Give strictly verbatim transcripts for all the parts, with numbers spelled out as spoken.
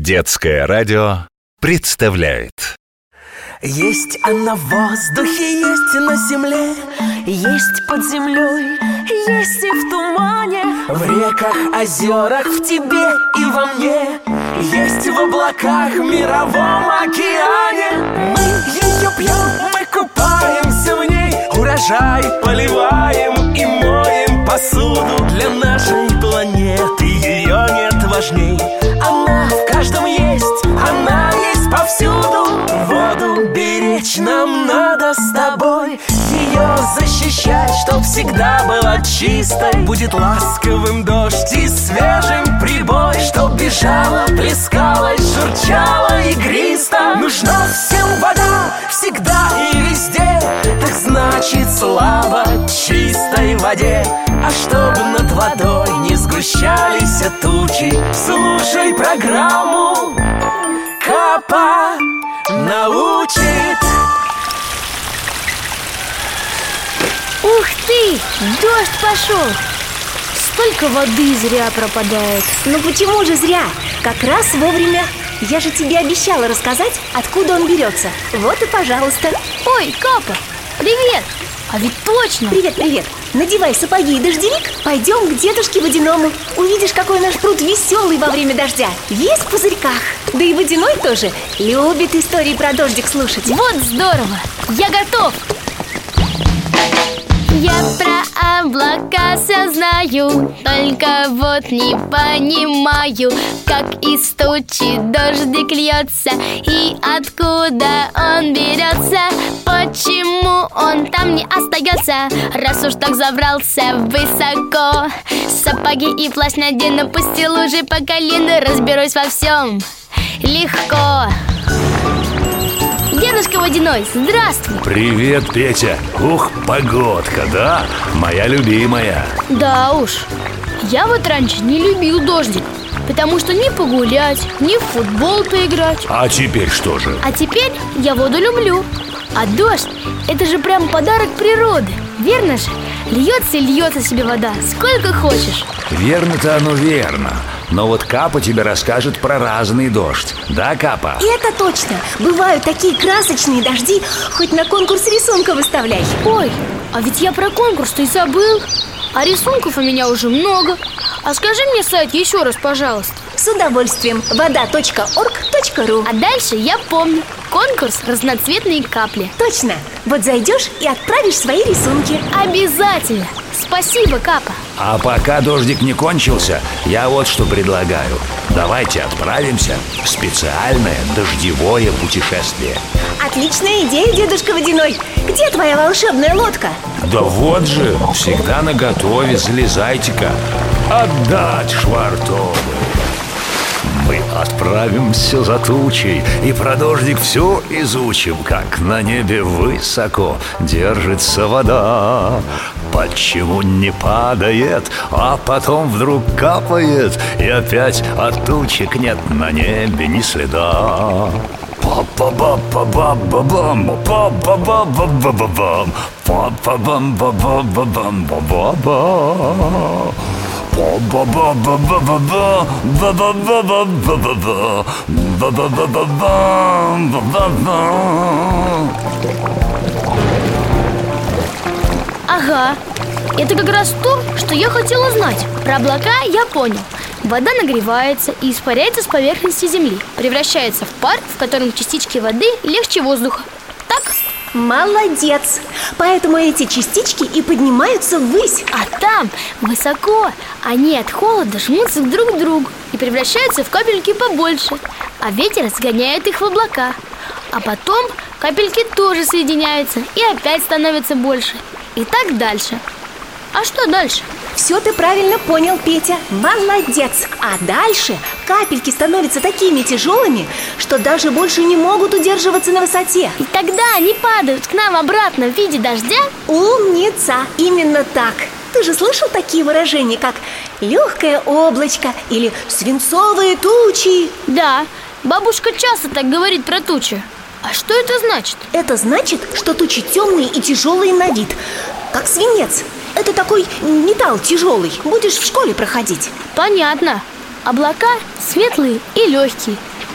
Детское радио представляет. Есть она в воздухе, есть на земле, есть под землей, есть и в тумане, в реках, озерах, в тебе и во мне, есть в облаках, в мировом океане. Мы ее пьем, мы купаемся в ней, урожай поливаем и моем посуду. Для нашей планеты ее нет важней. Она в каждом есть, она есть повсюду. Воду беречь нам надо с тобой, ее защищать, чтоб всегда была чистой. Будет ласковым дождь и свежим прибой, чтоб бежала, плескалась, журчала игристо. Нужна всем вода, всегда и везде, так значит слава чистой воде. А чтоб над водой не сгущались тучи, слушай программу «Капа научит». Ух ты! Дождь пошел! Столько воды зря пропадает. Ну почему же зря? Как раз вовремя. Я же тебе обещала рассказать, откуда он берется. Вот и пожалуйста. Ой, Капа, привет! А ведь точно! Привет, привет! Надевай сапоги и дождевик, пойдем к дедушке Водяному. Увидишь, какой наш пруд веселый во время дождя. Весь в пузырьках. Да и Водяной тоже любит истории про дождик слушать. Вот здорово! Я готов! Я про облака все знаю, только вот не понимаю, как из тучи дождик льется и откуда он берется. Почему он там не остается, раз уж так забрался высоко. Сапоги и плащ надену, пусть и лужи по колено, разберусь во всем легко. Дедушка Водяной, здравствуй! Привет, Петя! Ух, погодка, да? Моя любимая. Да уж, я вот раньше не любил дождик, потому что ни погулять, ни в футбол поиграть. А теперь что же? А теперь я воду люблю. А дождь – это же прям подарок природы, верно же? Льется и льется себе вода, сколько хочешь. Верно-то оно верно. Но вот Капа тебе расскажет про разный дождь. Да, Капа? Это точно. Бывают такие красочные дожди, хоть на конкурс рисунка выставляй. Ой, а ведь я про конкурс-то и забыл. А рисунков у меня уже много. А скажи мне сайт еще раз, пожалуйста. С удовольствием. вода точка орг точка ру. А дальше я помню. Конкурс «Разноцветные капли». Точно. Вот зайдешь и отправишь свои рисунки. Обязательно. Спасибо, Капа. А пока дождик не кончился, я вот что предлагаю. Давайте отправимся в специальное дождевое путешествие. Отличная идея, дедушка Водяной. Где твоя волшебная лодка? Да вот же, всегда наготове, залезайте-ка. Отдать швартовы. Мы отправимся за тучей и про дождик все изучим, как на небе высоко держится вода. Почему не падает, а потом вдруг капает, и опять от тучек нет на небе ни следа. Па-па-ба-па-ба-ба-бам, па-па-ба-ба-ба-ба-бам, па-па-бам-ба-ба-ба-ба-ба-ба. Ага, это как раз то, что я хотела знать. Про облака я понял. Вода нагревается и испаряется с поверхности земли, превращается в пар, в котором частички воды легче воздуха. Так? Молодец! Поэтому эти частички и поднимаются ввысь. А там, высоко, они от холода жмутся друг к другу и превращаются в капельки побольше. А ветер разгоняет их в облака. А потом капельки тоже соединяются и опять становятся больше. И так дальше. А что дальше? Все ты правильно понял, Петя. Молодец! А дальше капельки становятся такими тяжелыми, что даже больше не могут удерживаться на высоте. И тогда они падают к нам обратно в виде дождя? Умница! Именно так. Ты же слышал такие выражения, как «легкое облачко» или «свинцовые тучи»? Да, бабушка часто так говорит про тучи. А что это значит? Это значит, что тучи темные и тяжелые на вид, как свинец. Это такой металл тяжелый. Будешь в школе проходить. Понятно. Облака светлые и легкие,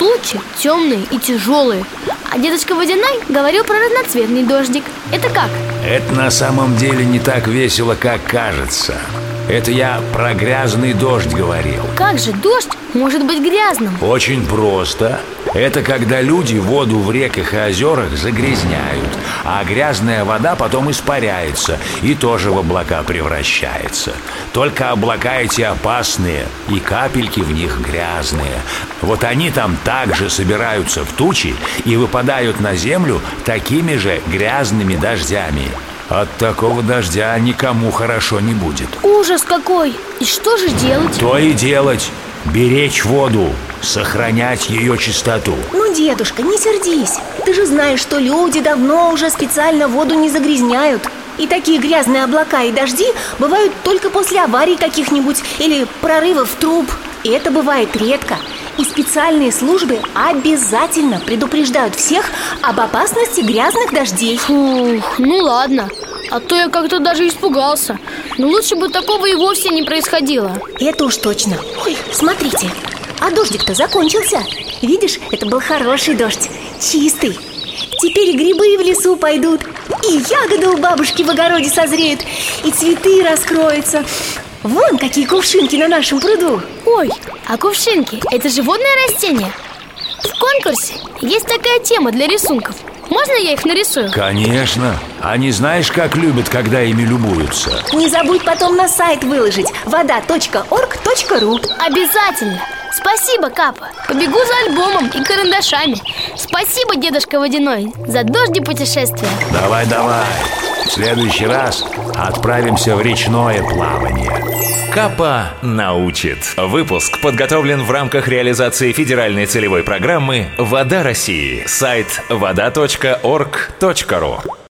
тучи темные и тяжелые. А дедушка Водяной говорил про разноцветный дождик. Это как? Это на самом деле не так весело, как кажется. Это я про грязный дождь говорил. Как же дождь может быть грязным? Очень просто. Это когда люди воду в реках и озерах загрязняют, а грязная вода потом испаряется и тоже в облака превращается. Только облака эти опасные, и капельки в них грязные. Вот они там также собираются в тучи и выпадают на землю такими же грязными дождями. От такого дождя никому хорошо не будет. Ужас какой! И что же делать? То и делать. Беречь воду, сохранять ее чистоту. Ну, дедушка, не сердись. Ты же знаешь, что люди давно уже специально воду не загрязняют. И такие грязные облака и дожди бывают только после аварий каких-нибудь или прорывов труб. И это бывает редко. И специальные службы обязательно предупреждают всех об опасности грязных дождей. Фух, ну ладно. А то я как-то даже испугался. Но лучше бы такого и вовсе не происходило. Это уж точно. Ой, смотрите, а дождик-то закончился. Видишь, это был хороший дождь, чистый. Теперь и грибы в лесу пойдут, и ягоды у бабушки в огороде созреют, и цветы раскроются. Вон какие кувшинки на нашем пруду. Ой, а кувшинки – это же водное растение. В конкурсе есть такая тема для рисунков. Можно я их нарисую? Конечно. Они знаешь, как любят, когда ими любуются. Не забудь потом на сайт выложить вода точка орг точка ру. Обязательно. Спасибо, Капа. Побегу за альбомом и карандашами. Спасибо, дедушка Водяной, за дождь и путешествия. Давай, давай. В следующий раз отправимся в речное плавание. Капа научит. Выпуск подготовлен в рамках реализации федеральной целевой программы «Вода России». Сайт вода точка орг точка ру.